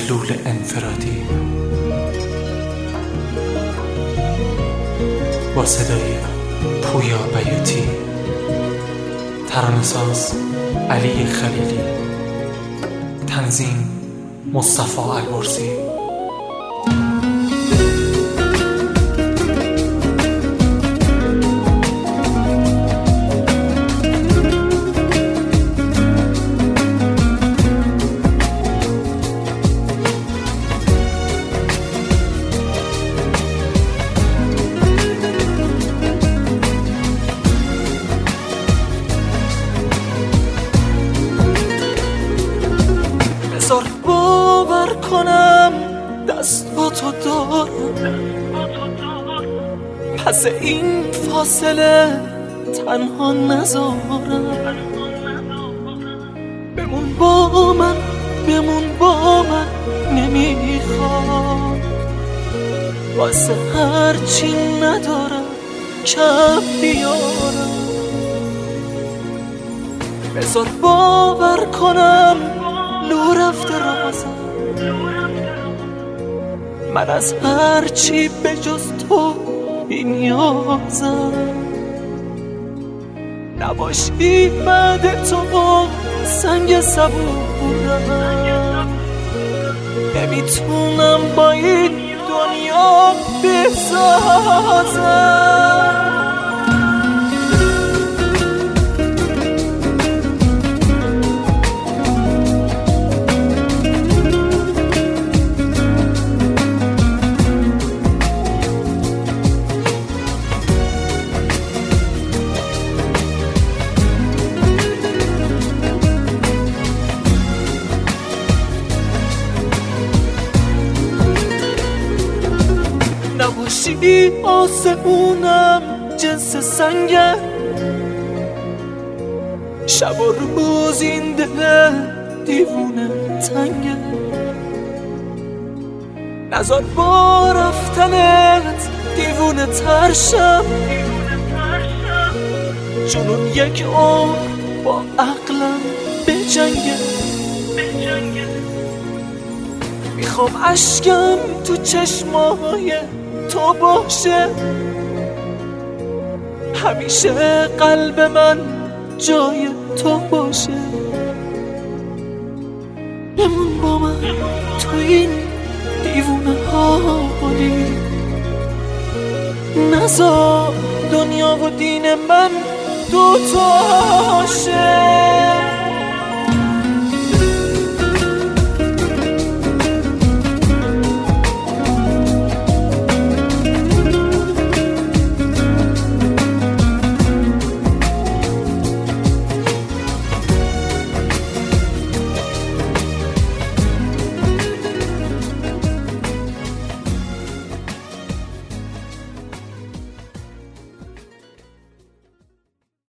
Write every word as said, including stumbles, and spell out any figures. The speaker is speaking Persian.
سلول انفرادی با صدای پویا بیاتی، ترانه‌ساز علی خلیلی، تنظیم مصطفی البرزی. بذار باور کنم دست با تو دارم، پس این فاصله تنها نذارم. بمون با من، بمون با من، نمیخوام واسه هرچی ندارم کم بیارم. بذار باور کنم لو رفته رازم، من از هرچی به جز تو بی نیازم. نباشی بعد تو سنگ صبورم، نمیتونم با این دنیا بسازم. نباشی آسمونم جنس سنگه، شب و روز این دل دیوونه تنگه. نذار با رفتنت دیوونه ترشم، جنون یک عمر با عقلم بجنگه. میخوام اشکم تو چشمای تو باشه، همیشه قلب من جای تو باشه. بمون با من تو این دیوونه حالی، نذار دنیا و دین من دوتاشه.